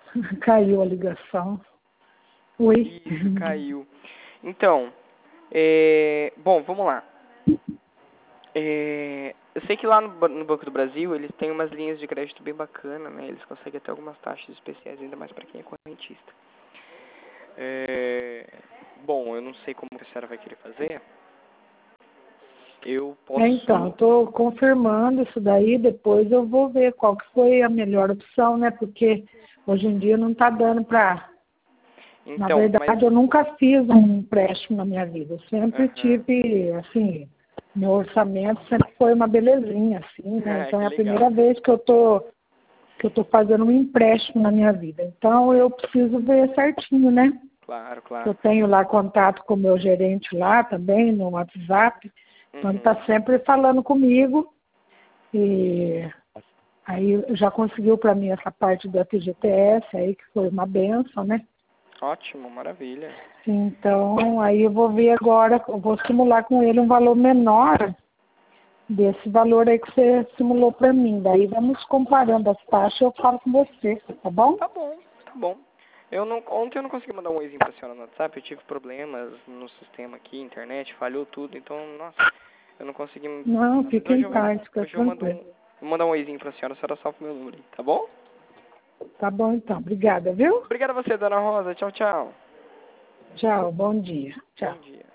Caiu a ligação. Oi. Isso, caiu. Então, bom, vamos lá. Eu sei que lá no Banco do Brasil eles têm umas linhas de crédito bem bacana, né? Eles conseguem até algumas taxas especiais, ainda mais para quem é correntista. Bom, eu não sei como a senhora vai querer fazer. Eu posso... Então, estou confirmando isso daí, depois eu vou ver qual que foi a melhor opção, né? Porque hoje em dia não está dando para... Na Então, verdade, eu nunca fiz um empréstimo na minha vida. Eu sempre Aham. tive, assim, meu orçamento sempre foi uma belezinha, assim, né? Então Que é a legal. primeira vez que eu tô fazendo um empréstimo na minha vida. Então eu preciso ver certinho, né? Claro, Eu claro. tenho lá contato com o meu gerente lá também, no WhatsApp. Então ele está sempre falando comigo. E aí já conseguiu para mim essa parte do FGTS aí, que foi uma benção, né? Ótimo, maravilha. Então, aí eu vou ver agora, eu vou simular com ele um valor menor desse valor aí que você simulou para mim. Daí vamos comparando as taxas, eu falo com você, tá bom? Tá bom, tá bom. Ontem eu não consegui mandar um oizinho pra senhora no WhatsApp, eu tive problemas no sistema aqui, internet, falhou tudo, então, nossa, eu não consegui... Não, Mas fique em paz, fica hoje eu mando tranquilo. vou mandar um oizinho pra senhora salva o meu número aí, tá bom? Tá bom então, obrigada, viu? Obrigado a você, dona Rosa. Tchau, tchau. Tchau, bom dia. Tchau. Bom dia.